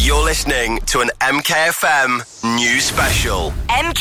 You're listening to an MKFM news special.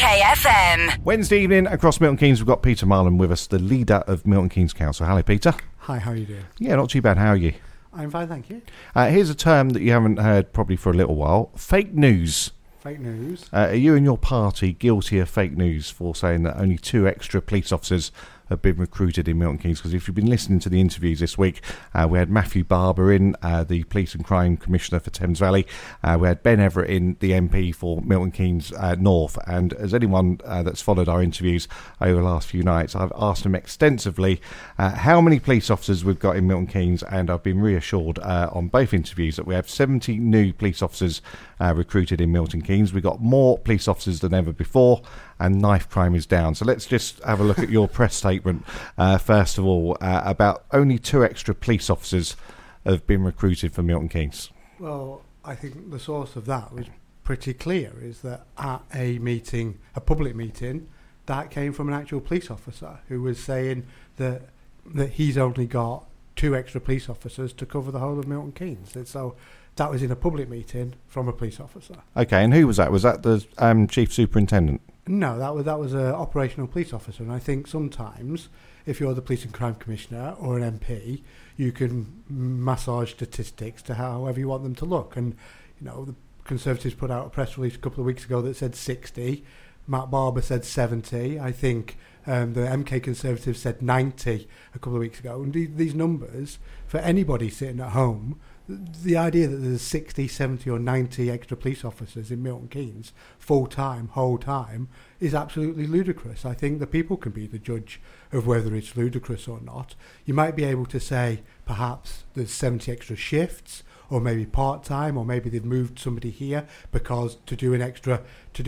MKFM. Wednesday evening across Milton Keynes, we've got Peter Marlin with us, the leader of Milton Keynes Council. Hello, Peter. Hi, how are you doing? Yeah, not too bad. How are you? I'm fine, thank you. Here's a term that you haven't heard probably for a little while. Fake news. Fake news? Are you and your party guilty of fake news for saying that only 2 extra police officers have been recruited in Milton Keynes? Because if you've been listening to the interviews this week, we had Matthew Barber in, the Police and Crime Commissioner for Thames Valley. We had Ben Everett in, the MP for Milton Keynes North. And as anyone that's followed our interviews over the last few nights, I've asked them extensively how many police officers we've got in Milton Keynes, and I've been reassured on both interviews that we have 70 new police officers recruited in Milton Keynes. We've got more police officers than ever before, and knife crime is down. So let's just have a look at your press statement first of all about only 2 extra police officers have been recruited for Milton Keynes. Well, I think the source of that was pretty clear, is that at a meeting, a public meeting, that came from an actual police officer who was saying that he's only got 2 extra police officers to cover the whole of Milton Keynes. And so that was in a public meeting from a police officer. Okay, and who was that? Was that the Chief Superintendent? No, that was an operational police officer, and I think sometimes if you're the Police and Crime Commissioner or an MP, you can massage statistics to however you want them to look. And you know, the Conservatives put out a press release a couple of weeks ago that said 60. Matt Barber said 70. I think the MK Conservatives said 90 a couple of weeks ago. And these numbers, for anybody sitting at home, the idea that there's 60, 70 or 90 extra police officers in Milton Keynes, full-time, whole time, is absolutely ludicrous. I think the people can be the judge of whether it's ludicrous or not. You might be able to say perhaps there's 70 extra shifts, or maybe part-time, or maybe they've moved somebody here because to do an extra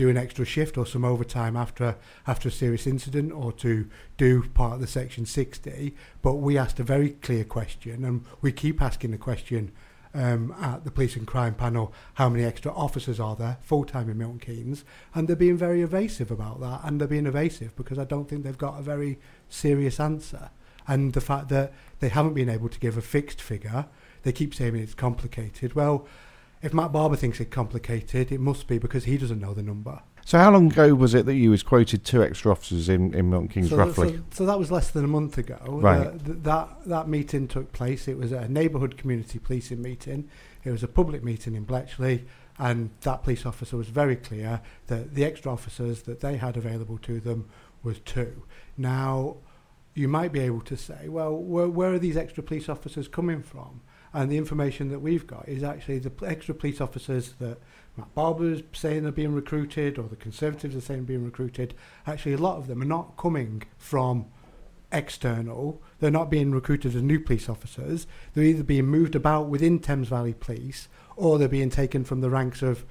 shift or some overtime after a serious incident, or to do part of the Section 60. But we asked a very clear question, and we keep asking the question at the Police and Crime panel, how many extra officers are there full-time in Milton Keynes? And they're being very evasive about that, and they're being evasive because I don't think they've got a very serious answer. And the fact that they haven't been able to give a fixed figure, they keep saying it's complicated. Well, if Matt Barber thinks it's complicated, it must be because he doesn't know the number. So how long ago was it that you was quoted 2 extra officers in Milton Keynes, roughly? So that was less than a month ago. Right. That meeting took place. It was a neighbourhood community policing meeting. It was a public meeting in Bletchley, and that police officer was very clear that the extra officers that they had available to them was 2. Now, you might be able to say, well, where are these extra police officers coming from? And the information that we've got is actually the extra police officers that Matt Barber is saying are being recruited, or the Conservatives are saying are being recruited. Actually, a lot of them are not coming from external. They're not being recruited as new police officers. They're either being moved about within Thames Valley Police, or they're being taken from the ranks of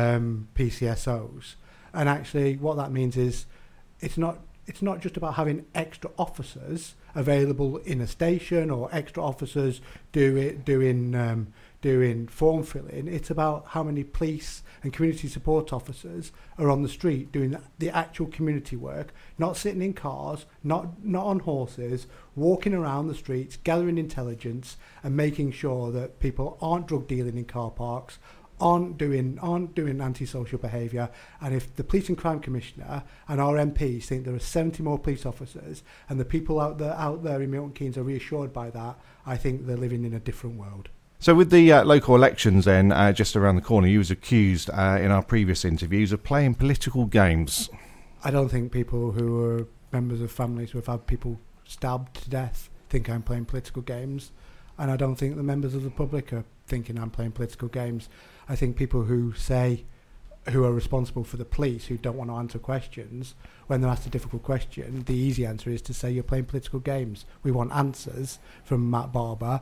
PCSOs. And actually, what that means is it's not just about having extra officers available in a station, or extra officers doing form filling. It's about how many police and community support officers are on the street doing the actual community work, not sitting in cars, not on horses, walking around the streets, gathering intelligence and making sure that people aren't drug dealing in car parks, aren't doing antisocial behaviour. And if the Police and Crime Commissioner and our MPs think there are 70 more police officers, and the people out there in Milton Keynes are reassured by that, I think they're living in a different world. So with the local elections then, just around the corner, you was accused in our previous interviews of playing political games. I don't think people who are members of families who have had people stabbed to death think I'm playing political games. And I don't think the members of the public are thinking I'm playing political games. I think people who are responsible for the police, who don't want to answer questions, when they're asked a difficult question, the easy answer is to say you're playing political games. We want answers from Matt Barber,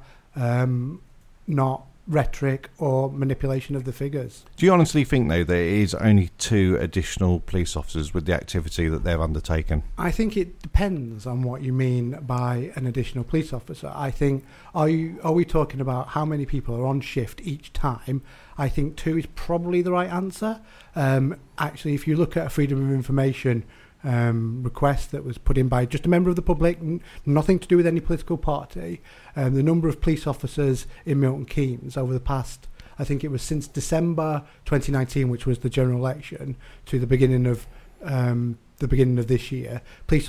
not rhetoric or manipulation of the figures. Do you honestly think, though, there is only 2 additional police officers with the activity that they've undertaken? I think it depends on what you mean by an additional police officer. I think, are we talking about how many people are on shift each time? I think 2 is probably the right answer. Actually, if you look at a Freedom of Information request that was put in by just a member of the public, nothing to do with any political party, the number of police officers in Milton Keynes over the past, I think it was since December 2019, which was the general election, to the beginning of this year,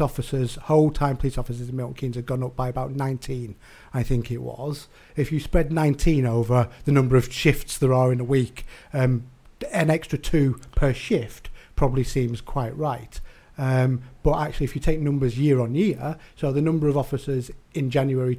whole-time police officers in Milton Keynes had gone up by about 19, I think it was. If you spread 19 over the number of shifts there are in a week, an extra 2 per shift probably seems quite right. But actually, if you take numbers year on year, so the number of officers in January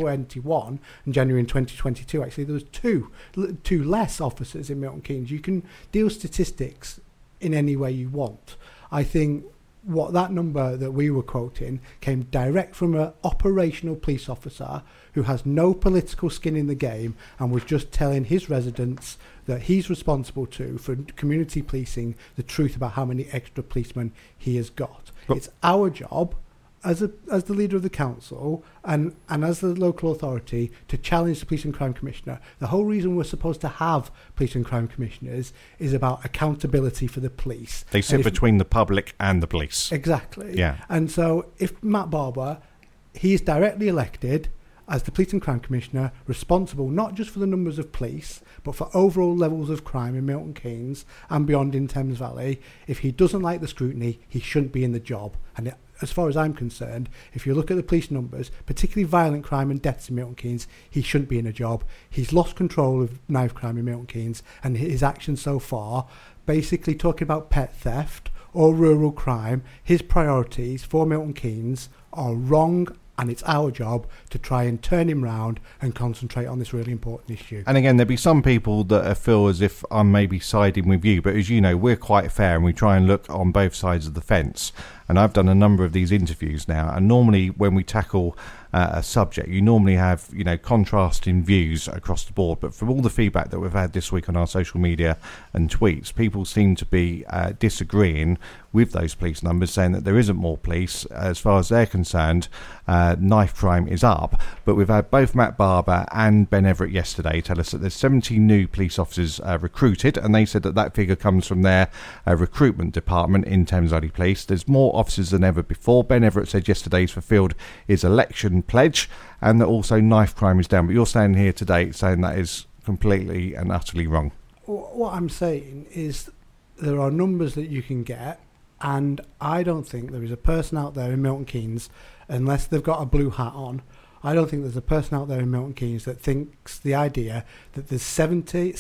2021 and January in 2022, actually there was two less officers in Milton Keynes. You can deal statistics in any way you want. I think what that number that we were quoting came direct from an operational police officer who has no political skin in the game and was just telling his residents that he's responsible for community policing, the truth about how many extra policemen he has got. But it's our job as the leader of the council and as the local authority to challenge the Police and Crime Commissioner. The whole reason we're supposed to have Police and Crime Commissioners is about accountability for the police. They sit between the public and the police. Exactly. Yeah. And so if Matt Barber, he is directly elected as the Police and Crime Commissioner, responsible not just for the numbers of police, but for overall levels of crime in Milton Keynes and beyond in Thames Valley. If he doesn't like the scrutiny, he shouldn't be in the job. And as far as I'm concerned, if you look at the police numbers, particularly violent crime and deaths in Milton Keynes, he shouldn't be in a job. He's lost control of knife crime in Milton Keynes, and his actions so far, basically talking about pet theft or rural crime, his priorities for Milton Keynes are wrong, and it's our job to try and turn him round and concentrate on this really important issue. And again, there'll be some people that feel as if I'm maybe siding with you, but as you know, we're quite fair and we try and look on both sides of the fence. And I've done a number of these interviews now, and normally when we tackle a subject, you normally have, contrasting views across the board. But from all the feedback that we've had this week on our social media and tweets, people seem to be disagreeing with those police numbers, saying that there isn't more police. As far as they're concerned, knife crime is up. But we've had both Matt Barber and Ben Everett yesterday tell us that there's 70 new police officers recruited, and they said that figure comes from their recruitment department in Thames Valley Police. There's more officers than ever before. Ben Everett said yesterday he's fulfilled his election pledge, and that also knife crime is down. But you're standing here today saying that is completely and utterly wrong. What I'm saying is there are numbers that you can get, and I don't think there is a person out there in Milton Keynes, unless they've got a blue hat on, I don't think there's a person out there in Milton Keynes that thinks the idea that there's 60,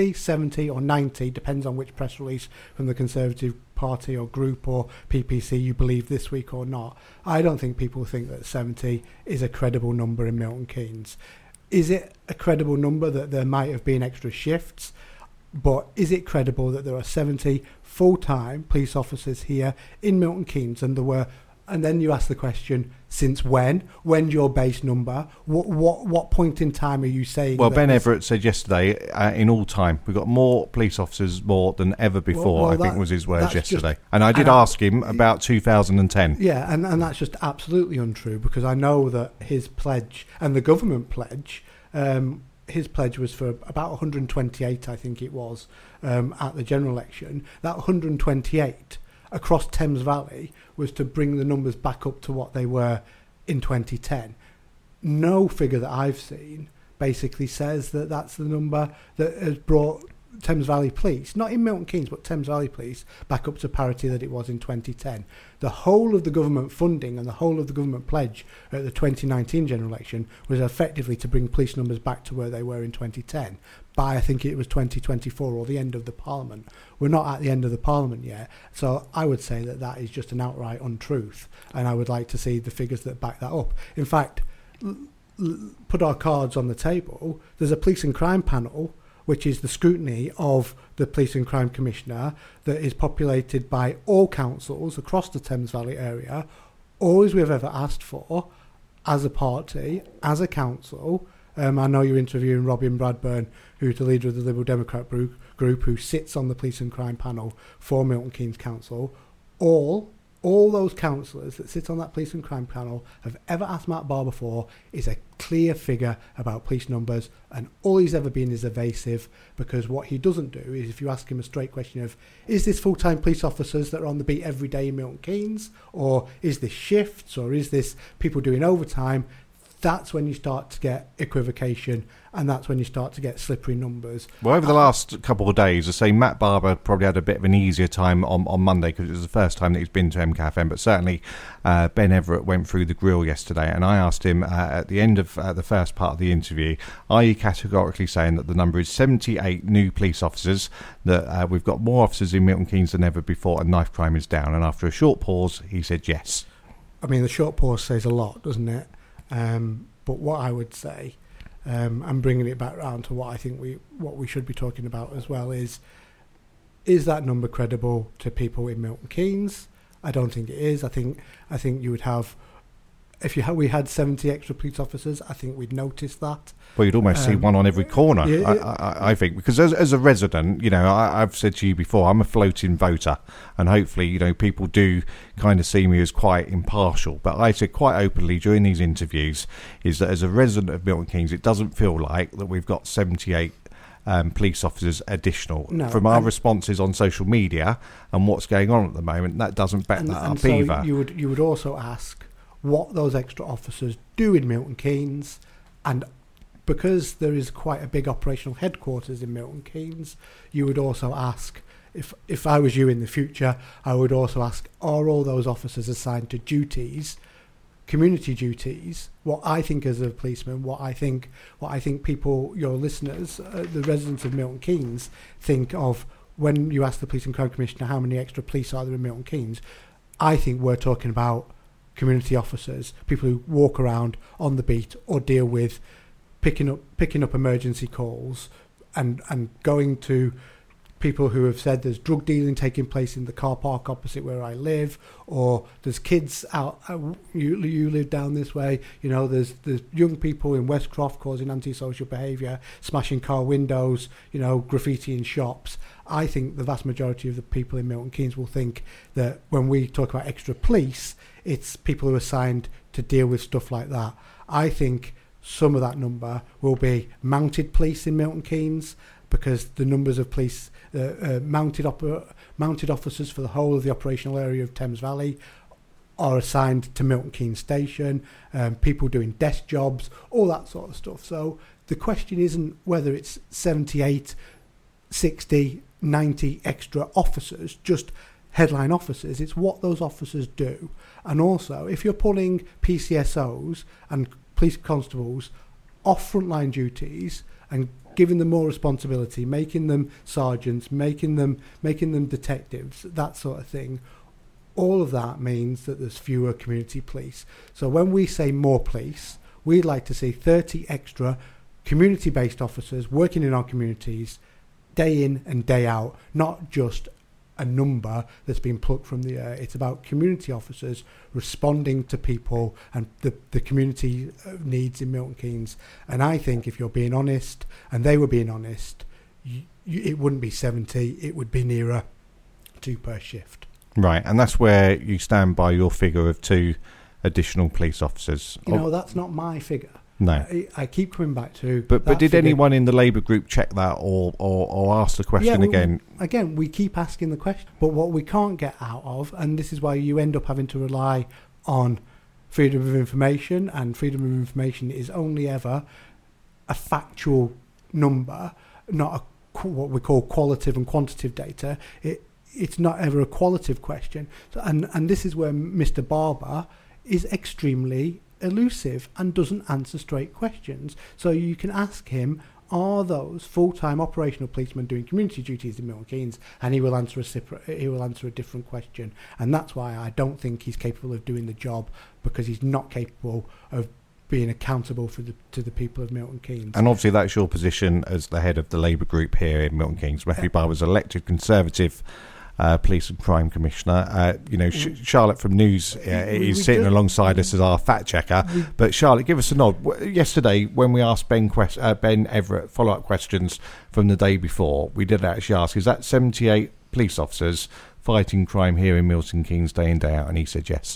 70 or 90, depends on which press release from the Conservative Party or group or PPC you believe this week or not. I don't think people think that 70 is a credible number in Milton Keynes. Is it a credible number that there might have been extra shifts? But is it credible that there are 70 full-time police officers here in Milton Keynes and there were? And then you ask the question, since when? When's your base number? What point in time are you saying? Well, Ben Everett said yesterday, in all time, we've got more police officers more than ever before, I think was his words yesterday. And I did ask him about 2010. Yeah, and that's just absolutely untrue, because I know that his pledge and the government pledge, his pledge was for about 128, I think it was, at the general election. That 128 across Thames Valley was to bring the numbers back up to what they were in 2010. No figure that I've seen basically says that that's the number that has brought Thames Valley Police, not in Milton Keynes, but Thames Valley Police, back up to parity that it was in 2010. The whole of the government funding and the whole of the government pledge at the 2019 general election was effectively to bring police numbers back to where they were in 2010 by, I think it was 2024 or the end of the Parliament. We're not at the end of the Parliament yet, so I would say that that is just an outright untruth, and I would like to see the figures that back that up. In fact, put our cards on the table. There's a police and crime panel, which is the scrutiny of the Police and Crime Commissioner, that is populated by all councils across the Thames Valley area. All we've ever asked for as a party, as a council, I know you're interviewing Robin Bradburn, who's the leader of the Liberal Democrat group who sits on the Police and Crime panel for Milton Keynes Council. All those councillors that sit on that police and crime panel have ever asked Matt Barber for is a clear figure about police numbers, and all he's ever been is evasive, because what he doesn't do is, if you ask him a straight question of, is this full-time police officers that are on the beat every day in Milton Keynes, or is this shifts, or is this people doing overtime, that's when you start to get equivocation, and that's when you start to get slippery numbers. Well, over the last couple of days, I say Matt Barber probably had a bit of an easier time on Monday because it was the first time that he's been to MKFM, but certainly Ben Everett went through the grill yesterday, and I asked him at the end of the first part of the interview, are you categorically saying that the number is 78 new police officers, that we've got more officers in Milton Keynes than ever before and knife crime is down? And after a short pause, he said yes. I mean, the short pause says a lot, doesn't it? But what I would say, and bringing it back round to what I think what we should be talking about as well is that number credible to people in Milton Keynes? I don't think it is. I think you would have, we had 70 extra police officers, I think we'd notice that. Well, you'd almost see one on every corner, I think, because as a resident, I've said to you before, I'm a floating voter, and hopefully, people do kind of see me as quite impartial. But I said quite openly during these interviews is that as a resident of Milton Keynes, it doesn't feel like that we've got 78 police officers additional. No, from our responses on social media and what's going on at the moment, that doesn't back that up so either. You would also ask what those extra officers do in Milton Keynes, and because there is quite a big operational headquarters in Milton Keynes, you would also ask, if I was you in the future, I would also ask, are all those officers assigned to duties, community duties? What I think as a policeman, what I think people, your listeners, the residents of Milton Keynes, think of when you ask the Police and Crime Commissioner how many extra police are there in Milton Keynes. I think we're talking about community officers, people who walk around on the beat or deal with picking up emergency calls and going to people who have said there's drug dealing taking place in the car park opposite where I live, or there's kids out, you live down this way, there's young people in Westcroft causing antisocial behaviour, smashing car windows, graffiti in shops. I think the vast majority of the people in Milton Keynes will think that when we talk about extra police, it's people who are assigned to deal with stuff like that. I think some of that number will be mounted police in Milton Keynes, because the numbers of police, mounted officers for the whole of the operational area of Thames Valley are assigned to Milton Keynes Station, people doing desk jobs, all that sort of stuff. So the question isn't whether it's 78, 60, 90 extra officers, just headline officers, it's what those officers do. And also, if you're pulling PCSOs and police constables off frontline duties and giving them more responsibility, making them sergeants, making them detectives, that sort of thing, all of that means that there's fewer community police. So when we say more police, we'd like to see 30 extra community-based officers working in our communities day in and day out, not just a number that's been plucked from the air. It's about community officers responding to people and the community needs in Milton Keynes. And I think if you're being honest, and they were being honest, it wouldn't be 70, it would be nearer 2 per shift. Right, and that's where you stand by your figure of 2 additional police officers. That's not my figure. No, I keep coming back to. But did anyone in the Labour group check that or ask the question again? Again, we keep asking the question, but what we can't get out of, and this is why you end up having to rely on freedom of information, and freedom of information is only ever a factual number, not what we call qualitative and quantitative data. It's not ever a qualitative question, and this is where Mr. Barber is extremely elusive and doesn't answer straight questions. So you can ask him, are those full-time operational policemen doing community duties in Milton Keynes, and he will answer a different question. And that's why I don't think he's capable of doing the job, because he's not capable of being accountable to the people of Milton Keynes. And obviously that's your position as the head of the Labour group here in Milton Keynes. Matthew Barber's elected Conservative Police and Crime Commissioner. Charlotte from News is sitting alongside us as our fact checker. But Charlotte, give us a nod. Yesterday, when we asked Ben Everett follow-up questions from the day before, we did actually ask, is that 78 police officers fighting crime here in Milton Keynes day in, day out? And he said yes.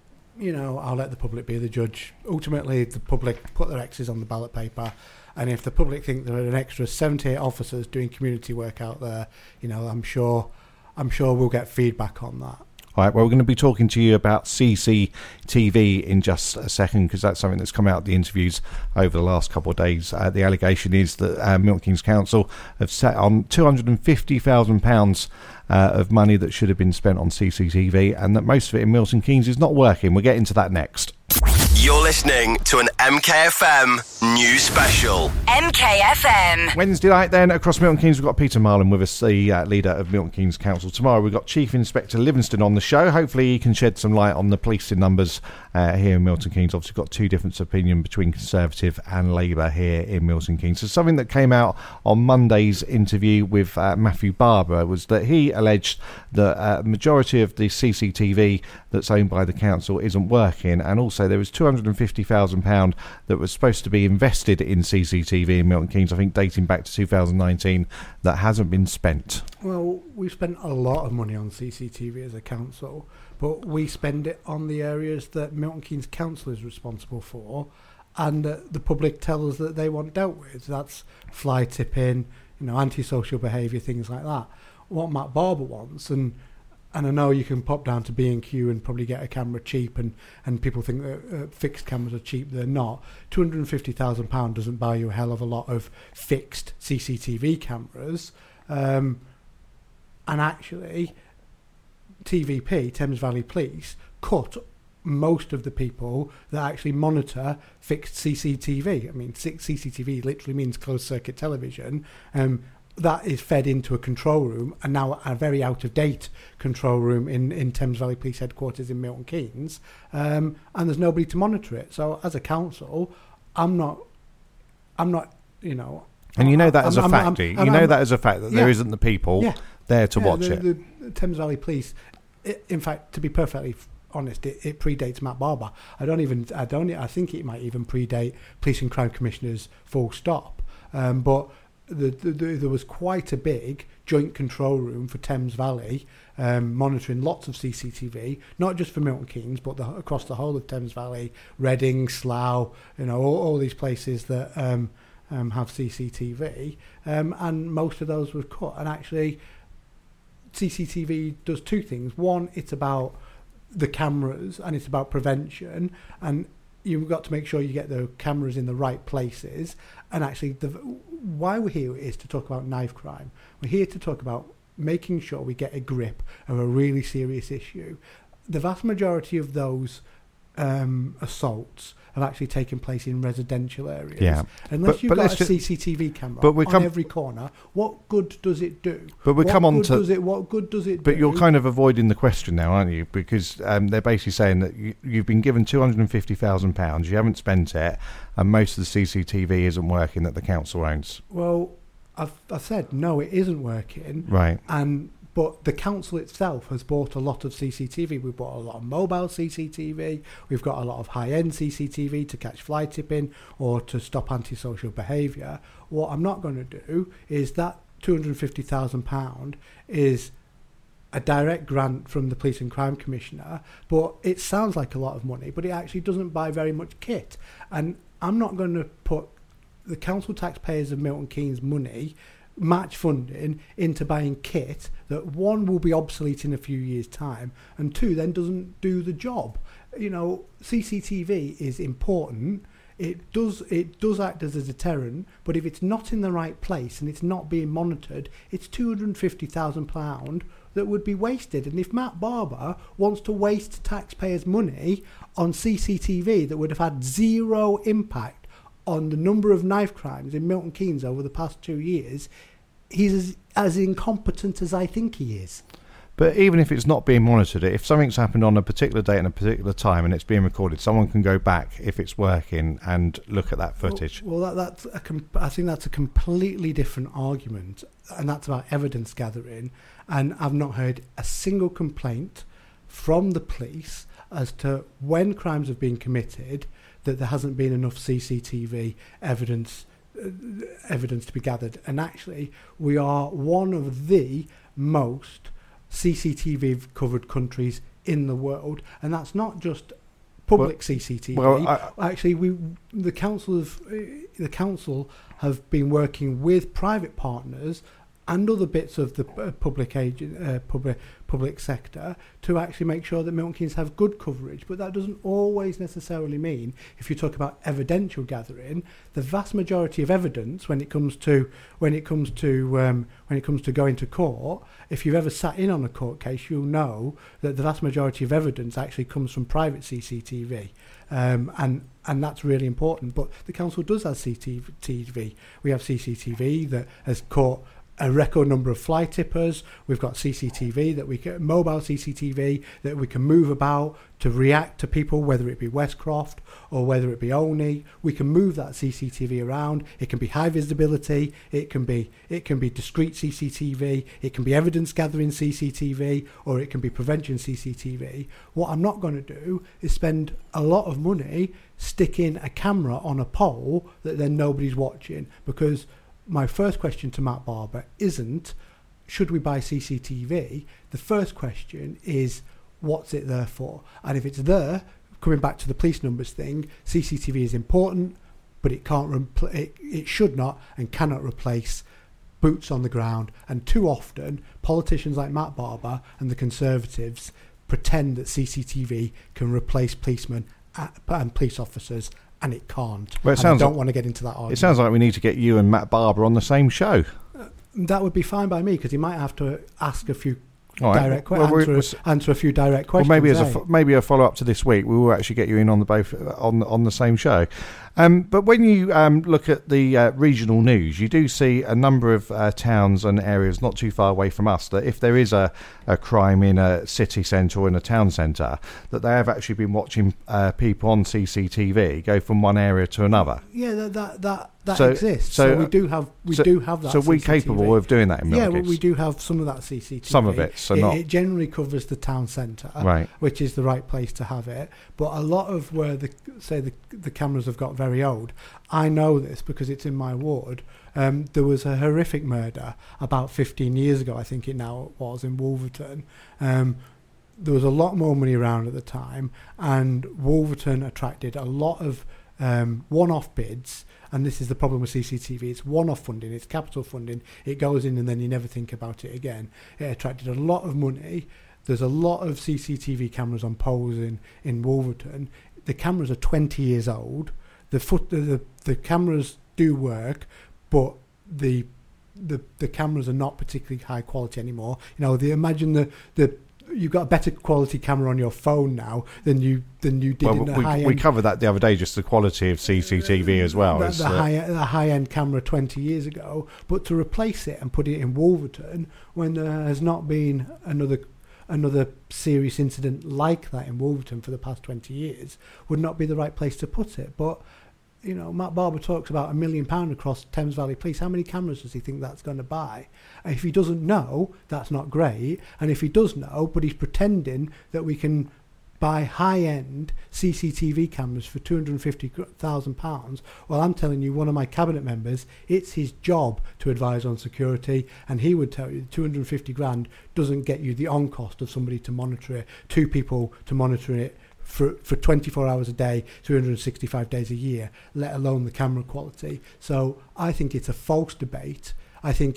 I'll let the public be the judge. Ultimately, the public put their X's on the ballot paper. And if the public think there are an extra 78 officers doing community work out there, I'm sure we'll get feedback on that. All right, well, we're going to be talking to you about CCTV in just a second, because that's something that's come out of the interviews over the last couple of days. The allegation is that Milton Keynes Council have sat on £250,000 of money that should have been spent on CCTV, and that most of it in Milton Keynes is not working. We'll get into that next. You're listening to an MKFM news special. MKFM. Wednesday night then, across Milton Keynes, we've got Peter Marlin with us, the leader of Milton Keynes Council. Tomorrow we've got Chief Inspector Livingston on the show. Hopefully he can shed some light on the policing numbers here in Milton Keynes. Obviously got two different opinions between Conservative and Labour here in Milton Keynes. So something that came out on Monday's interview with Matthew Barber was that he alleged that a majority of the CCTV that's owned by the council isn't working, and also there was £250,000 that was supposed to be invested in CCTV in Milton Keynes, I think dating back to 2019, that hasn't been spent. Well, we've spent a lot of money on CCTV as a council, but we spend it on the areas that Milton Keynes Council is responsible for, and the public tell us that they want dealt with. That's fly tipping, antisocial behaviour, things like that. What Matt Barber wants, and I know you can pop down to B&Q and probably get a camera cheap, and people think that fixed cameras are cheap. They're not. £250,000 doesn't buy you a hell of a lot of fixed CCTV cameras. And actually, TVP, Thames Valley Police, cut most of the people that actually monitor fixed CCTV. I mean, CCTV literally means closed circuit television. That is fed into a control room, and now a very out-of-date control room in Thames Valley Police Headquarters in Milton Keynes, and there's nobody to monitor it. So as a council, I'm not, And that as a fact, that as a fact that there isn't the people there to watch it. The Thames Valley Police, in fact, to be perfectly honest, it predates Matt Barber. I think it might even predate Police and Crime Commissioners full stop. But there was quite a big joint control room for Thames Valley, monitoring lots of CCTV, not just for Milton Keynes, but across the whole of Thames Valley, Reading, Slough, all these places that have CCTV, and most of those were cut. And actually, CCTV does two things. One, it's about the cameras, and it's about prevention, and you've got to make sure you get the cameras in the right places. And actually, why we're here is to talk about knife crime. We're here to talk about making sure we get a grip of a really serious issue. The vast majority of those assaults have actually taken place in residential areas. Yeah. Unless you've got a CCTV camera on every corner, what good does it do? But we come on to what good does it do? But you're kind of avoiding the question now, aren't you? Because they're basically saying that you've been given £250,000, you haven't spent it, and most of the CCTV isn't working that the council owns. Well, I've said no, it isn't working. Right. But the council itself has bought a lot of CCTV. We've bought a lot of mobile CCTV. We've got a lot of high-end CCTV to catch fly tipping or to stop antisocial behaviour. What I'm not going to do is that £250,000 is a direct grant from the Police and Crime Commissioner, but it sounds like a lot of money, but it actually doesn't buy very much kit. And I'm not going to put the council taxpayers of Milton Keynes money, match funding, into buying kit that, one, will be obsolete in a few years' time, and two, then doesn't do the job. CCTV is important. It does act as a deterrent, but if it's not in the right place and it's not being monitored, it's £250,000 that would be wasted. And if Matt Barber wants to waste taxpayers' money on CCTV that would have had zero impact on the number of knife crimes in Milton Keynes over the past 2 years, he's as incompetent as I think he is. But even if it's not being monitored, if something's happened on a particular date and a particular time and it's being recorded, someone can go back, if it's working, and look at that footage. I think that's a completely different argument, and that's about evidence gathering. And I've not heard a single complaint from the police as to when crimes have been committed that there hasn't been enough CCTV evidence to be gathered. And actually, we are one of the most CCTV covered countries in the world, and that's not just public CCTV. Actually, the council have been working with private partners and other bits of the public sector to actually make sure that Milton Keynes have good coverage. But that doesn't always necessarily mean, if you talk about evidential gathering, the vast majority of evidence when it comes to going to court, if you've ever sat in on a court case, you'll know that the vast majority of evidence actually comes from private CCTV. And that's really important. But the council does have CCTV. We have CCTV that has caught a record number of fly tippers. We've got CCTV that we can, mobile CCTV that we can move about to react to people, whether it be Westcroft or whether it be Olney. We can move that CCTV around. It can be high visibility. It can be discrete CCTV. It can be evidence gathering CCTV, or it can be prevention CCTV. What I'm not going to do is spend a lot of money sticking a camera on a pole that then nobody's watching, because my first question to Matt Barber isn't, should we buy CCTV? The first question is, what's it there for? And if it's there, coming back to the police numbers thing, CCTV is important, but it should not and cannot replace boots on the ground. And too often, politicians like Matt Barber and the Conservatives pretend that CCTV can replace policemen and police officers, and it can't. Well, I don't want to get into that argument. It sounds like we need to get you and Matt Barber on the same show. That would be fine by me, because he might have to ask a few direct questions. Answer a few direct questions. Well, maybe a follow up to this week, we will actually get you in on the same show. But when you look at the regional news, you do see a number of towns and areas not too far away from us that if there is a crime in a city centre or in a town centre, that they have actually been watching people on CCTV go from one area to another. Yeah, that exists. So we do have that. So we're capable of doing that in Milton Keynes. Yeah, we do have some of that CCTV. Some of it, so not. It generally covers the town centre, right, which is the right place to have it. But a lot of where the cameras have got very old, I know this because it's in my ward. There was a horrific murder about 15 years ago, I think it now was, in Wolverton. There was a lot more money around at the time, and Wolverton attracted a lot of one-off bids. And this is the problem with CCTV. It's one-off funding. It's capital funding. It goes in and then you never think about it again. It attracted a lot of money. There's a lot of CCTV cameras on poles in Wolverton. The cameras are 20 years old. The cameras do work, but the cameras are not particularly high quality anymore. You know, imagine you've got a better quality camera on your phone now than you did in the high end. We covered that the other day, just the quality of CCTV as well. The high end camera 20 years ago, but to replace it and put it in Wolverton when there has not been another serious incident like that in Wolverton for the past 20 years would not be the right place to put it. But you know, Matt Barber talks about £1 million across Thames Valley Police. How many cameras does he think that's going to buy? And if he doesn't know, that's not great. And if he does know, but he's pretending that we can buy high-end CCTV cameras for £250,000, well, I'm telling you, one of my cabinet members, it's his job to advise on security, and he would tell you 250 grand doesn't get you the on-cost of somebody to monitor it, 2 people to monitor it for 24 hours a day, 365 days a year, let alone the camera quality. So I think it's a false debate. I think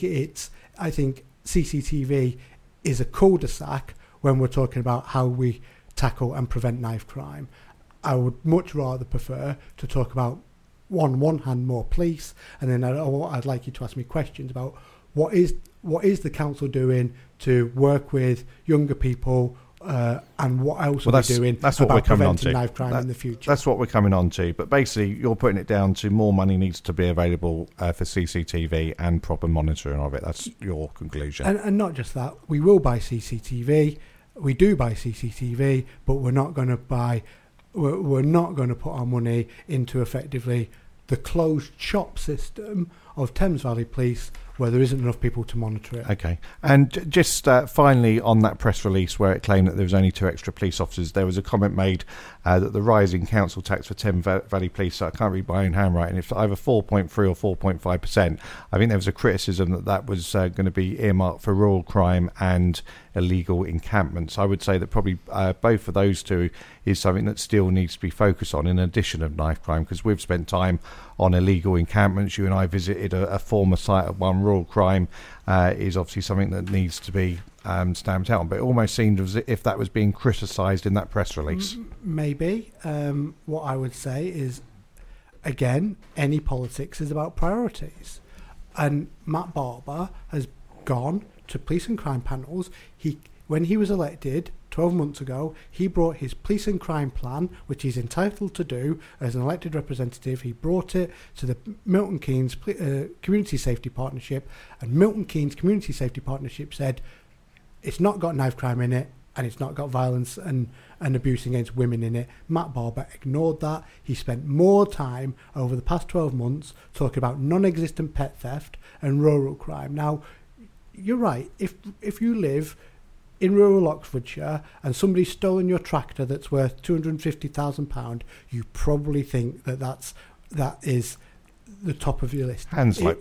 CCTV is a cul-de-sac when we're talking about how we tackle and prevent knife crime. I would much rather prefer to talk about on one hand more police, and then I'd like you to ask me questions about what is the council doing to work with younger people, and what else are we doing about preventing knife crime in the future. That's what we're coming on to. But basically, you're putting it down to more money needs to be available for CCTV and proper monitoring of it. That's your conclusion. And not just that. We will buy CCTV. We do buy CCTV, but we're not going to put our money into effectively the closed shop system of Thames Valley Police, where there isn't enough people to monitor it. Okay. And just finally, on that press release where it claimed that there was only 2 extra police officers, there was a comment made that the rise in council tax for Thames Valley Police, I can't read my own handwriting, it's either 4.3 or 4.5%. I think there was a criticism that was going to be earmarked for rural crime and illegal encampments. I would say that probably both of those two is something that still needs to be focused on in addition of knife crime, because we've spent time on illegal encampments. You and I visited noted a former site of one rural crime is obviously something that needs to be stamped out. But it almost seemed as if that was being criticised in that press release. Maybe. What I would say is, again, any politics is about priorities. And Matt Barber has gone to police and crime panels. When he was elected 12 months ago, he brought his police and crime plan, which he's entitled to do as an elected representative. He brought it to the Milton Keynes Community Safety Partnership, and Milton Keynes Community Safety Partnership said it's not got knife crime in it, and it's not got violence and abuse against women in it. Matt Barber ignored that. He spent more time over the past 12 months talking about non-existent pet theft and rural crime. Now, you're right. If you live in rural Oxfordshire and somebody's stolen your tractor that's worth £250,000, you probably think that is the top of your list. Hanslip.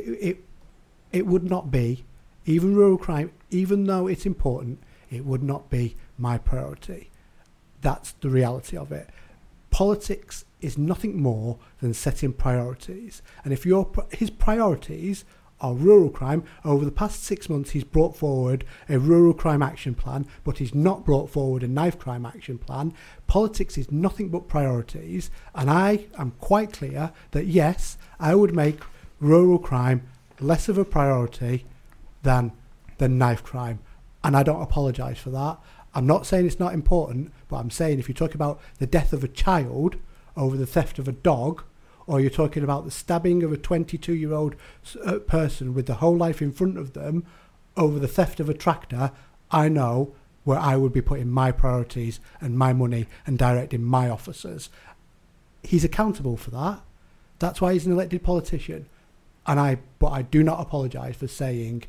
It would not be. Even rural crime, even though it's important, it would not be my priority. That's the reality of it. Politics is nothing more than setting priorities. And if his priorities are rural crime, over the past 6 months he's brought forward a rural crime action plan, but he's not brought forward a knife crime action plan. Politics is nothing but priorities. And I am quite clear that, yes, I would make rural crime less of a priority than knife crime. And I don't apologise for that. I'm not saying it's not important, but I'm saying if you talk about the death of a child over the theft of a dog, or you're talking about the stabbing of a 22-year-old person with the whole life in front of them over the theft of a tractor, I know where I would be putting my priorities and my money and directing my officers. He's accountable for that. That's why he's an elected politician. But I do not apologise for saying,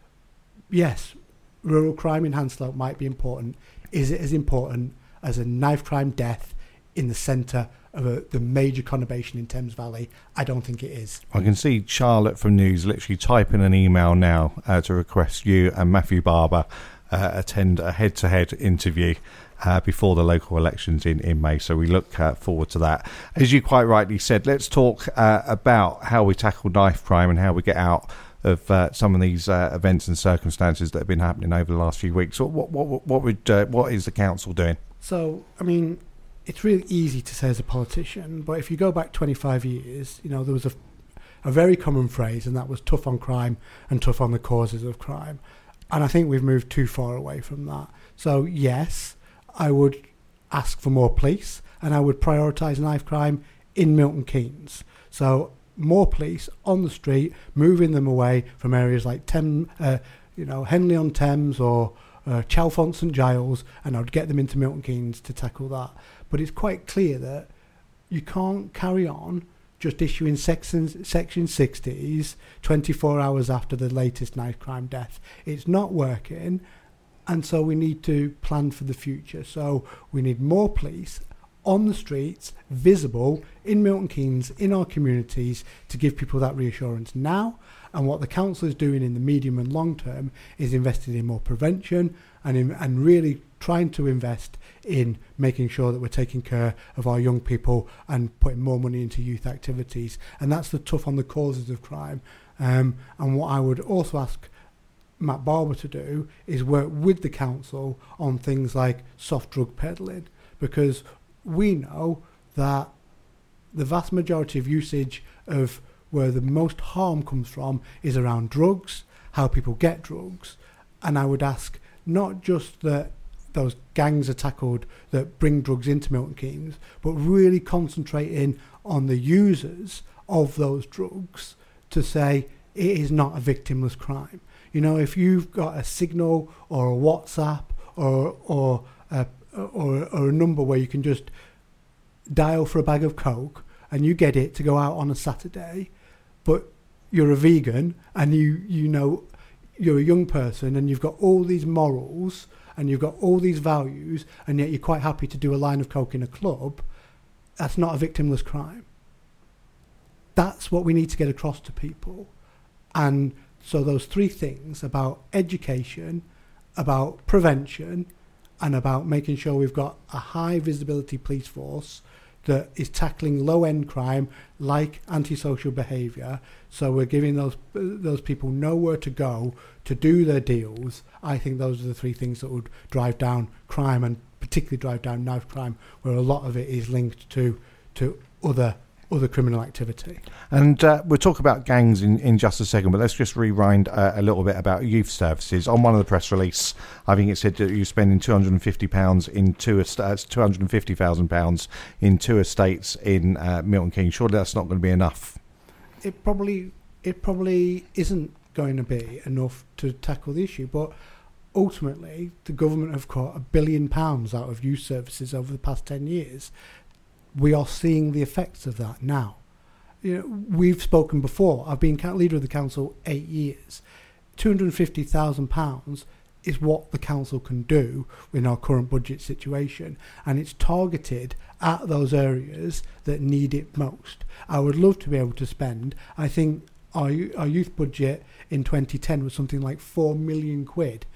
yes, rural crime in Hanslope might be important. Is it as important as a knife crime death in the centre of the major conurbation in Thames Valley? I don't think it is. I can see Charlotte from News literally typing an email now to request you and Matthew Barber attend a head-to-head interview before the local elections in May. So we look forward to that. As you quite rightly said, let's talk about how we tackle knife crime and how we get out of some of these events and circumstances that have been happening over the last few weeks. So what is the council doing? So, I mean, it's really easy to say as a politician, but if you go back 25 years, there was a very common phrase, and that was tough on crime and tough on the causes of crime. And I think we've moved too far away from that. So, yes, I would ask for more police, and I would prioritise knife crime in Milton Keynes. So, more police on the street, moving them away from areas like Henley-on-Thames or Chalfont St Giles, and I'd get them into Milton Keynes to tackle that. But it's quite clear that you can't carry on just issuing Section 60s 24 hours after the latest knife crime death. It's not working, and so we need to plan for the future. So we need more police on the streets, visible in Milton Keynes, in our communities, to give people that reassurance now. And what the council is doing in the medium and long term is investing in more prevention and really trying to invest in making sure that we're taking care of our young people and putting more money into youth activities. And that's the tough on the causes of crime. And what I would also ask Matt Barber to do is work with the council on things like soft drug peddling, because we know that the vast majority of usage of where the most harm comes from is around drugs, how people get drugs. And I would ask not just that those gangs are tackled that bring drugs into Milton Keynes, but really concentrating on the users of those drugs to say it is not a victimless crime. If you've got a Signal or a WhatsApp or a number where you can just dial for a bag of Coke and you get it to go out on a Saturday, but you're a vegan and you're a young person and you've got all these morals and you've got all these values, and yet you're quite happy to do a line of Coke in a club, that's not a victimless crime. That's what we need to get across to people. And so those three things about education, about prevention, and about making sure we've got a high visibility police force that is tackling low-end crime like antisocial behaviour. So we're giving those people nowhere to go to do their deals. I think those are the three things that would drive down crime, and particularly drive down knife crime, where a lot of it is linked to other criminal activity. And we'll talk about gangs in just a second, but let's just rewind a little bit about youth services. On one of the press release, I think it said that you're spending £250,000 in £250,000 in 2 estates in Milton Keynes. Surely that's not going to be enough. It probably isn't going to be enough to tackle the issue, but ultimately the government have cut £1 billion out of youth services over the past 10 years. We are seeing the effects of that now. We've spoken before. I've been leader of the council 8 years. £250,000 is what the council can do in our current budget situation, and it's targeted at those areas that need it most. I would love to be able to spend, I think our youth budget in 2010 was something like £4 million.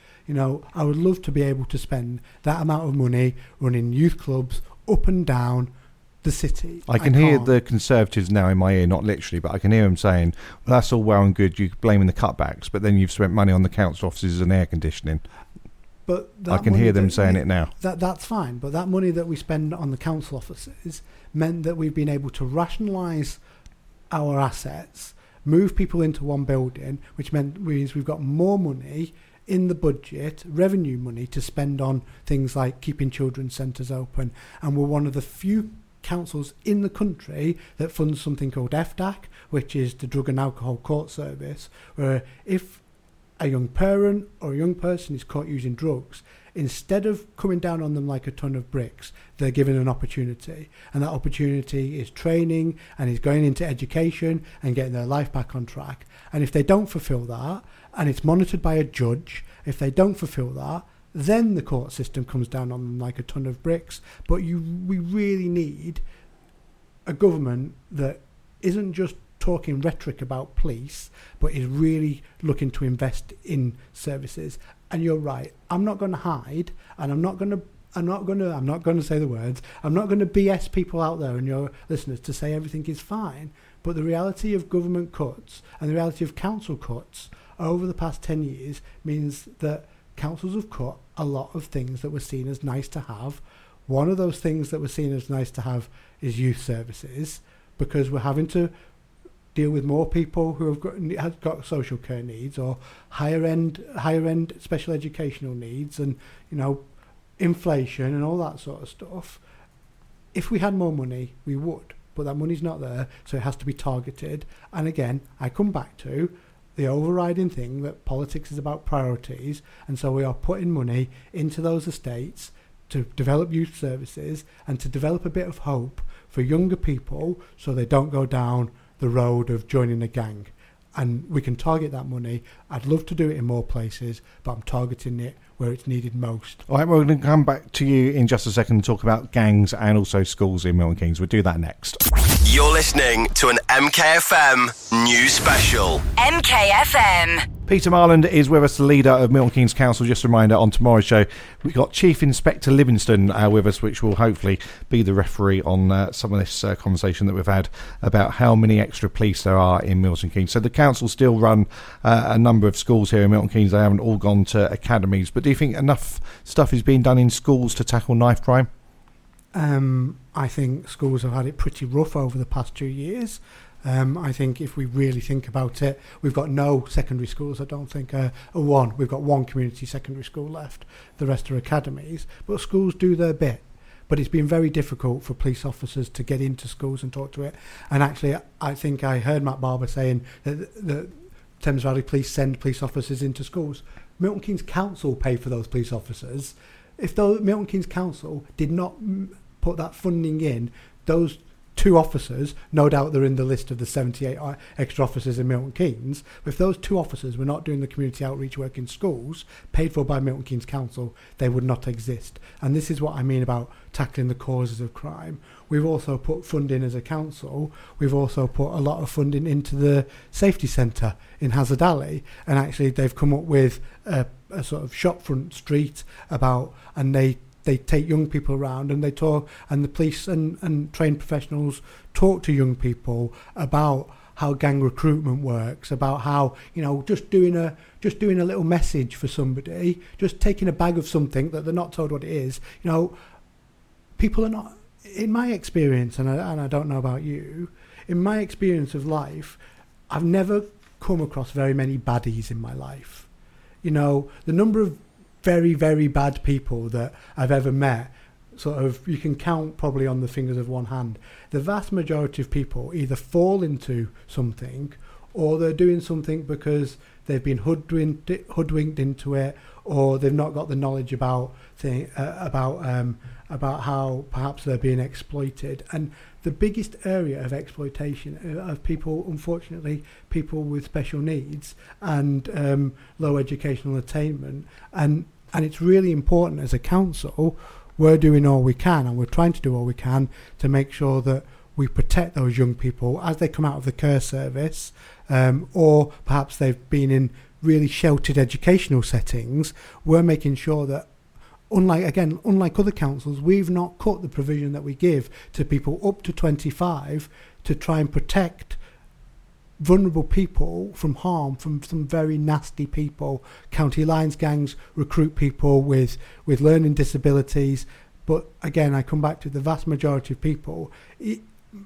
I would love to be able to spend that amount of money running youth clubs up and down the city. I can hear the Conservatives now in my ear, not literally, but I can hear them saying, well, that's all well and good, you're blaming the cutbacks, but then you've spent money on the council offices and air conditioning. But I can hear them saying it now. That's fine, but that money that we spend on the council offices meant that we've been able to rationalise our assets, move people into one building, which means we've got more money in the budget, revenue money, to spend on things like keeping children's centres open. And we're one of the few councils in the country that funds something called FDAC, which is the Drug and Alcohol Court Service, where if a young parent or a young person is caught using drugs, instead of coming down on them like a ton of bricks, they're given an opportunity. And that opportunity is training and is going into education and getting their life back on track. And if they don't fulfil that, and it's monitored by a judge, if they don't fulfil that, then the court system comes down on them like a ton of bricks. But we really need a government that isn't just talking rhetoric about police, but is really looking to invest in services. And you're right, I'm not going to hide, and I'm not going to say the words. I'm not going to BS people out there and your listeners to say everything is fine. But the reality of government cuts and the reality of council cuts over the past 10 years means that councils have cut a lot of things that were seen as nice to have. One of those things that were seen as nice to have is youth services, because we're having to deal with more people who have got social care needs or higher end special educational needs, and inflation and all that sort of stuff. If we had more money, we would, but that money's not there, so it has to be targeted. And again, I come back to the overriding thing that politics is about priorities, and so we are putting money into those estates to develop youth services and to develop a bit of hope for younger people so they don't go down the road of joining a gang. And we can target that money. I'd love to do it in more places, but I'm targeting it where it's needed most. All right, we're going to come back to you in just a second and talk about gangs and also schools in Milton Keynes. We'll do that next. You're listening to an MKFM news special. MKFM. Peter Marland is with us, the leader of Milton Keynes Council. Just a reminder, on tomorrow's show, we've got Chief Inspector Livingston with us, which will hopefully be the referee on some of this conversation that we've had about how many extra police there are in Milton Keynes. So the council still run a number of schools here in Milton Keynes. They haven't all gone to academies. But do you think enough stuff is being done in schools to tackle knife crime? I think schools have had it pretty rough over the past 2 years. I think if we really think about it, we've got no secondary schools. I don't think we've got one community secondary school left. The rest are academies. But schools do their bit. But it's been very difficult for police officers to get into schools and talk to it. And actually, I think I heard Matt Barber saying that the Thames Valley Police send police officers into schools. Milton Keynes Council pay for those police officers. If the Milton Keynes Council did not put that funding in, those 2 officers, no doubt they're in the list of the 78 extra officers in Milton Keynes, but if those 2 officers were not doing the community outreach work in schools, paid for by Milton Keynes Council, they would not exist. And this is what I mean about tackling the causes of crime. We've also put funding as a council. We've also put a lot of funding into the safety centre in Hazard Alley, and actually they've come up with a sort of shopfront street and they they take young people around and they talk, and the police and trained professionals talk to young people about how gang recruitment works, about how, you know, just doing a little message for somebody, just taking a bag of something that they're not told what it is. You know, people are not, in my experience, and I don't know about you, in my experience of life, I've never come across very many baddies in my life. You know, the number of very, very bad people that I've ever met, sort of, you can count probably on the fingers of one hand. The vast majority of people either fall into something, or they're doing something because they've been hoodwinked into it, or they've not got the knowledge about how perhaps they're being exploited. And the biggest area of exploitation of people, unfortunately, people with special needs and low educational attainment, and it's really important as a council. We're doing all we can, and we're trying to do all we can to make sure that we protect those young people as they come out of the care service, or perhaps they've been in really sheltered educational settings. We're making sure that, unlike other councils, we've not cut the provision that we give to people up to 25 to try and protect vulnerable people from harm from some very nasty people. County lines gangs recruit people with learning disabilities, but again, I come back to the vast majority of people. I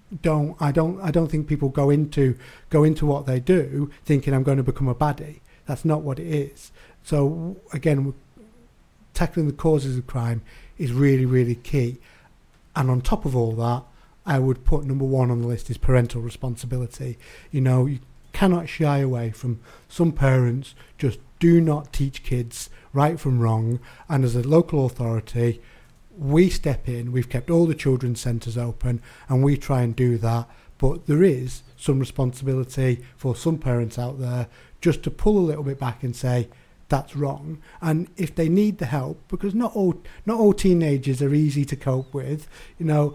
don't think people go into what they do thinking I'm going to become a baddie. That's not what it is. So again, tackling the causes of crime is really, really key. And on top of all that, I would put number one on the list is parental responsibility. You know, you cannot shy away from some parents just do not teach kids right from wrong. And as a local authority, we step in. We've kept all the children's centres open, and we try and do that. But there is some responsibility for some parents out there just to pull a little bit back and say, that's wrong. And if they need the help, because not all teenagers are easy to cope with, you know,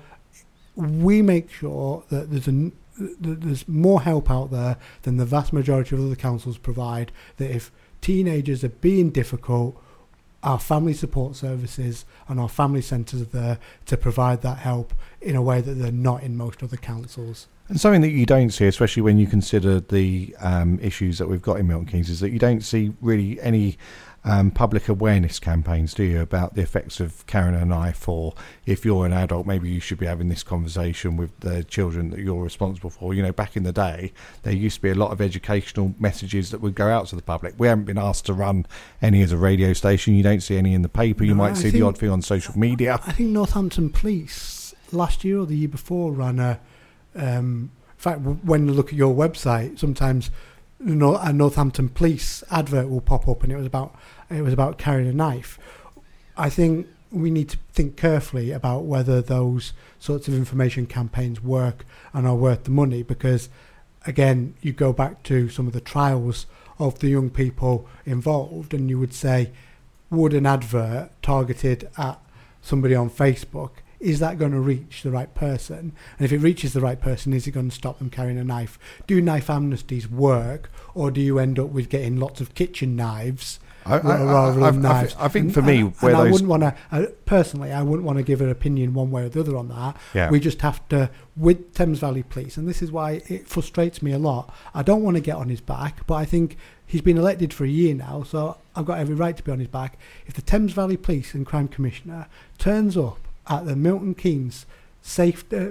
we make sure that there's more help out there than the vast majority of other councils provide, that if teenagers are being difficult, our family support services and our family centres are there to provide that help in a way that they're not in most other councils. And something that you don't see, especially when you consider the issues that we've got in Milton Keynes, is that you don't see really any public awareness campaigns, do you, about the effects of carrying a knife, or if you're an adult, maybe you should be having this conversation with the children that you're responsible for. You know, back in the day, there used to be a lot of educational messages that would go out to the public. We haven't been asked to run any as a radio station. You don't see any in the paper. You might see the odd thing on social media. I think Northampton Police last year or the year before ran a... in fact, when you look at your website, sometimes a Northampton Police advert will pop up, and it was about carrying a knife. I think we need to think carefully about whether those sorts of information campaigns work and are worth the money, because again, you go back to some of the trials of the young people involved, and you would say, would an advert targeted at somebody on Facebook, is that going to reach the right person? And if it reaches the right person, is it going to stop them carrying a knife? Do knife amnesties work, or do you end up with getting lots of kitchen knives rather than knives? I think for me, where I those... wouldn't want to, personally, I wouldn't want to give an opinion one way or the other on that. Yeah. We just have to, with Thames Valley Police, and this is why it frustrates me a lot. I don't want to get on his back, but I think he's been elected for a year now, so I've got every right to be on his back. If the Thames Valley Police and Crime Commissioner turns up at the Milton Keynes Safer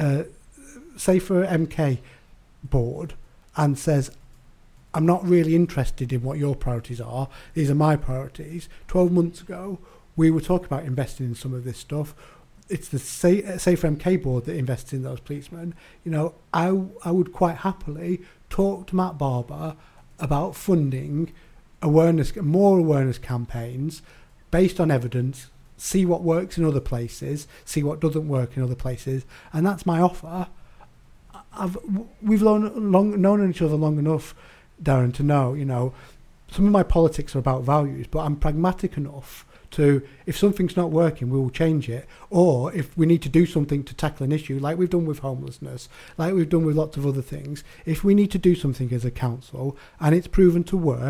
MK board and says, I'm not really interested in what your priorities are, these are my priorities. 12 months ago, we were talking about investing in some of this stuff. It's the Safer MK board that invests in those policemen. You know, I would quite happily talk to Matt Barber about funding more awareness campaigns based on evidence, see what works in other places, see what doesn't work in other places, and that's my offer. We've known each other long enough, Darren, to know, you know, some of my politics are about values, but I'm pragmatic enough to, if something's not working, we will change it. Or if we need to do something to tackle an issue, like we've done with homelessness, like we've done with lots of other things, if we need to do something as a council and it's proven to work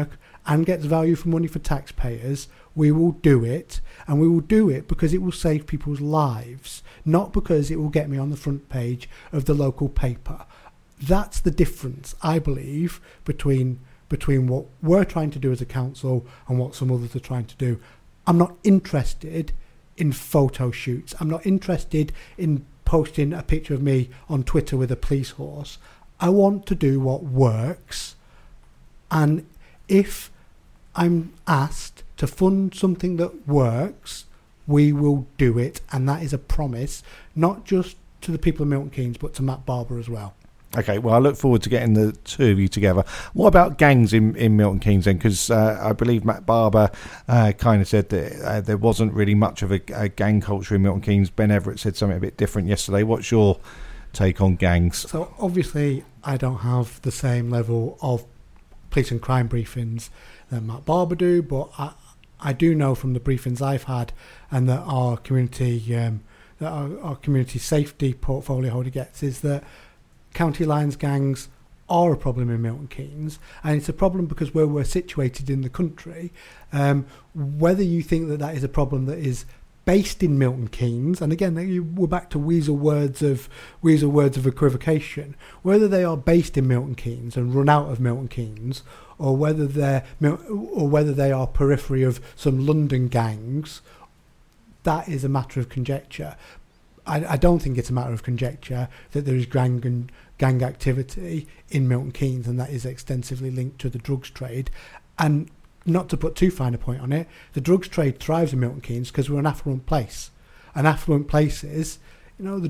and gets value for money for taxpayers, we will do it, and we will do it because it will save people's lives, not because it will get me on the front page of the local paper. That's the difference, I believe, between what we're trying to do as a council and what some others are trying to do. I'm not interested in photo shoots. I'm not interested in posting a picture of me on Twitter with a police horse. I want to do what works, and if I'm asked to fund something that works, we will do it, and that is a promise, not just to the people of Milton Keynes, but to Matt Barber as well. Okay, well, I look forward to getting the two of you together. What about gangs in Milton Keynes then? Because I believe Matt Barber kind of said that there wasn't really much of a gang culture in Milton Keynes. Ben Everett said something a bit different yesterday. What's your take on gangs? So obviously I don't have the same level of police and crime briefings that Matt Barber do, but I do know from the briefings I've had, and that our community our community safety portfolio holder gets, is that county lines gangs are a problem in Milton Keynes, and it's a problem because where we're situated in the country. Whether you think that is a problem that is based in Milton Keynes, and again we're back to weasel words of equivocation, whether they are based in Milton Keynes and run out of Milton Keynes, or whether they are periphery of some London gangs, that is a matter of conjecture. I don't think it's a matter of conjecture that there is gang activity in Milton Keynes, and that is extensively linked to the drugs trade. And not to put too fine a point on it, the drugs trade thrives in Milton Keynes because we're an affluent place. And affluent places, the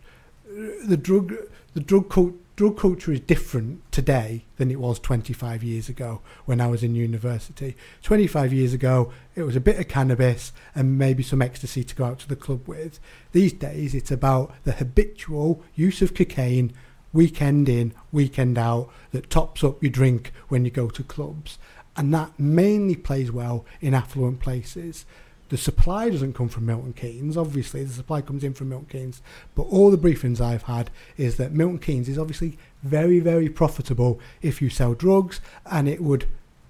drug culture is different today than it was 25 years ago when I was in university. 25 years ago, it was a bit of cannabis and maybe some ecstasy to go out to the club with. These days, it's about the habitual use of cocaine, weekend in, weekend out, that tops up your drink when you go to clubs. And that mainly plays well in affluent places. The supply doesn't come from Milton Keynes. Obviously, the supply comes in from Milton Keynes. But all the briefings I've had is that Milton Keynes is obviously very, very profitable if you sell drugs, and it would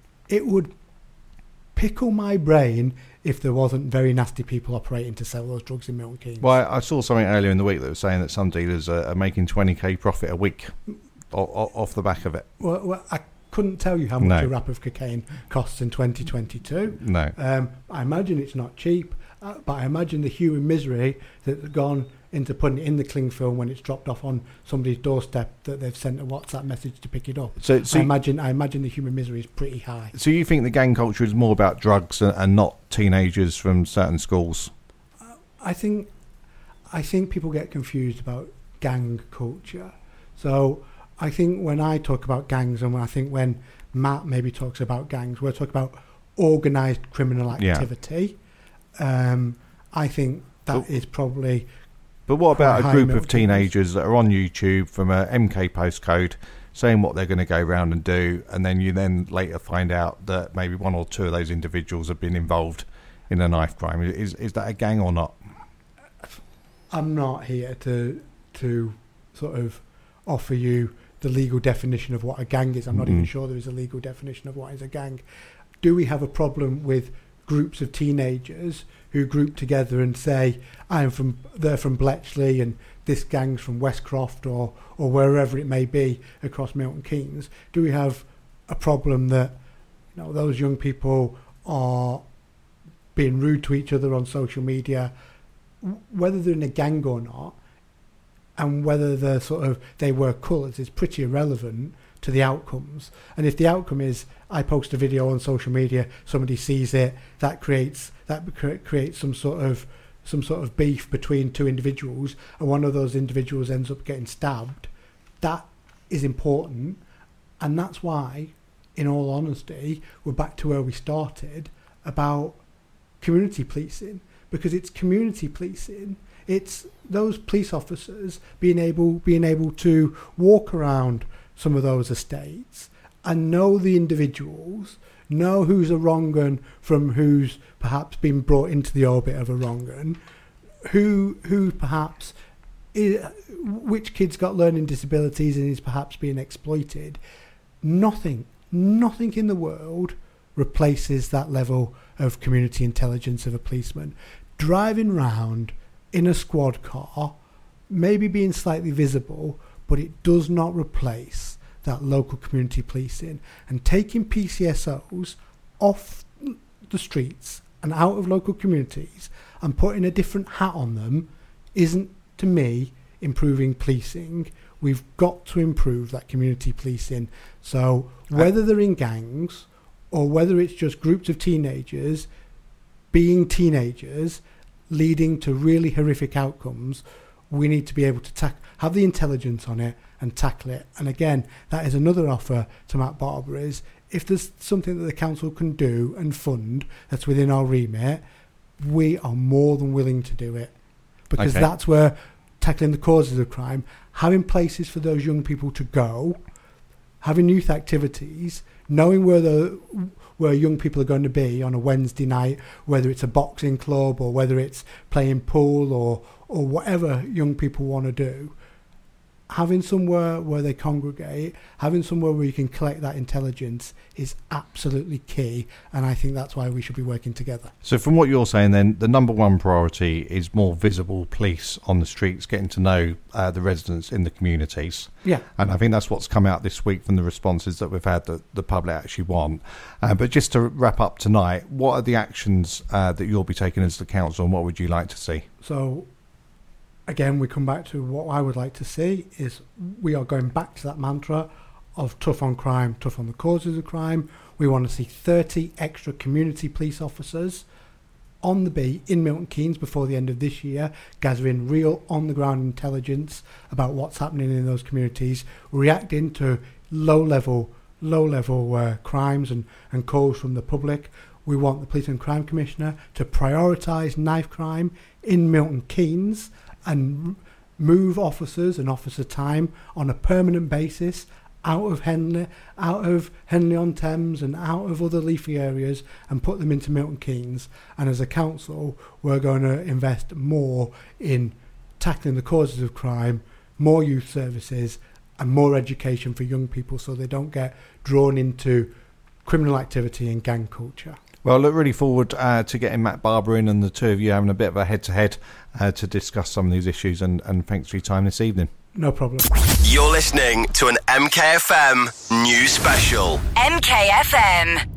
pickle my brain if there wasn't very nasty people operating to sell those drugs in Milton Keynes. Well, I saw something earlier in the week that was saying that some dealers are making 20k profit a week off the back of it. Well, I couldn't tell you how much a wrap of cocaine costs in 2022. No. I imagine it's not cheap, but I imagine the human misery that's gone into putting it in the cling film when it's dropped off on somebody's doorstep, that they've sent a WhatsApp message to pick it up. So I imagine the human misery is pretty high. So you think the gang culture is more about drugs and not teenagers from certain schools? I think people get confused about gang culture. So I think when I talk about gangs, and when Matt maybe talks about gangs, we're talking about organised criminal activity. Yeah. I think that is probably... But what about a group of teenagers that are on YouTube from a MK postcode saying what they're going to go around and do, and then you later find out that maybe one or two of those individuals have been involved in a knife crime? Is that a gang or not? I'm not here to sort of offer you the legal definition of what a gang is. I'm not even sure there is a legal definition of what is a gang. Do we have a problem with groups of teenagers who group together and say, they're from Bletchley and this gang's from Westcroft or wherever it may be across Milton Keynes? Do we have a problem that those young people are being rude to each other on social media, whether they're in a gang or not, and whether they wear colours is pretty irrelevant to the outcomes. And if the outcome is I post a video on social media, somebody sees it, that creates some sort of beef between two individuals, and one of those individuals ends up getting stabbed, that is important. And that's why, in all honesty, we're back to where we started about community policing, because it's community policing. It's those police officers being able to walk around some of those estates and know the individuals, know who's a wrong 'un from who's perhaps been brought into the orbit of a wrong 'un, who perhaps which kid's got learning disabilities and is perhaps being exploited. Nothing in the world replaces that level of community intelligence of a policeman. Driving round in a squad car, maybe being slightly visible, but it does not replace that local community policing. And taking PCSOs off the streets and out of local communities and putting a different hat on them isn't, to me, improving policing. We've got to improve that community policing. So whether they're in gangs or whether it's just groups of teenagers being teenagers leading to really horrific outcomes, we need to be able to have the intelligence on it and tackle it. And again, that is another offer to Matt Barber, is if there's something that the council can do and fund that's within our remit, we are more than willing to do it. Because that's where tackling the causes of crime, having places for those young people to go, having youth activities, knowing where young people are going to be on a Wednesday night, whether it's a boxing club or whether it's playing pool or whatever young people want to do, having somewhere where they congregate, having somewhere where you can collect that intelligence is absolutely key, and I think that's why we should be working together. So from what you're saying then, the number one priority is more visible police on the streets, getting to know the residents in the communities. Yeah. And I think that's what's come out this week from the responses that we've had that the public actually want. But just to wrap up tonight, what are the actions that you'll be taking as the council, and what would you like to see? So again, we come back to what I would like to see is we are going back to that mantra of tough on crime, tough on the causes of crime. We want to see 30 extra community police officers on the beat in Milton Keynes before the end of this year, gathering real on-the-ground intelligence about what's happening in those communities, reacting to low-level crimes and calls from the public. We want the Police and Crime Commissioner to prioritise knife crime in Milton Keynes and move officers and officer time on a permanent basis out of Henley-on-Thames and out of other leafy areas and put them into Milton Keynes. And as a council, we're going to invest more in tackling the causes of crime, more youth services and more education for young people so they don't get drawn into criminal activity and gang culture. Well, look really forward to getting Matt Barber in and the two of you having a bit of a head-to-head to discuss some of these issues, and thanks for your time this evening. No problem. You're listening to an MKFM news special. MKFM.